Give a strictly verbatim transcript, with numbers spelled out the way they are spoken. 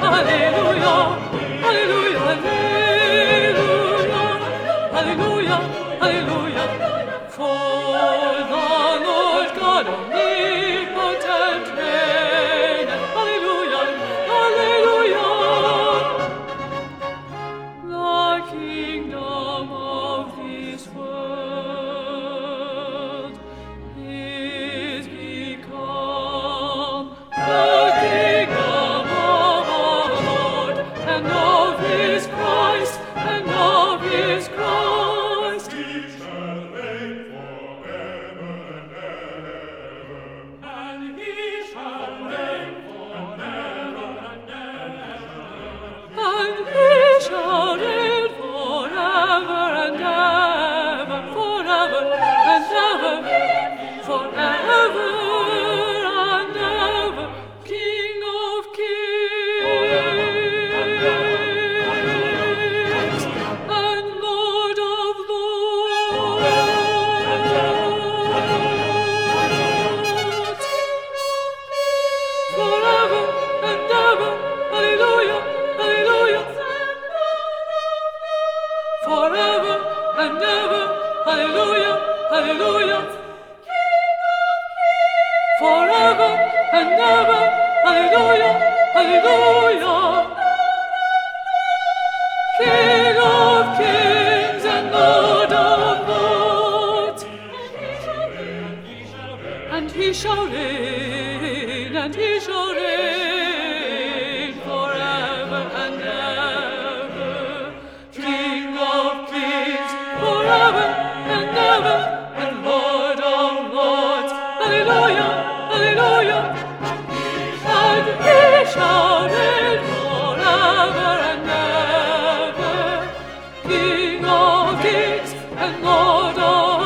Hallelujah, hallelujah, hallelujah, hallelujah. For the Lord God omnipotent reigneth. Hallelujah, hallelujah. The kingdom of this world is become the kingdom of our Lord and of his Christ, and of his Christ. He shall reign forever and ever. And he shall reign forever and ever. And he shall reign forever and ever, forever and ever, forever and ever, King of kings and Lord of lords, forever and ever, hallelujah, hallelujah, forever and ever, hallelujah, hallelujah, forever and ever, hallelujah, hallelujah, King of kings and Lord of lords, and he shall reign, and he shall reign forever and ever, King of kings, forever and ever, and Lord of lords, hallelujah, hallelujah, and he shall reign forever and ever, King of kings and Lord of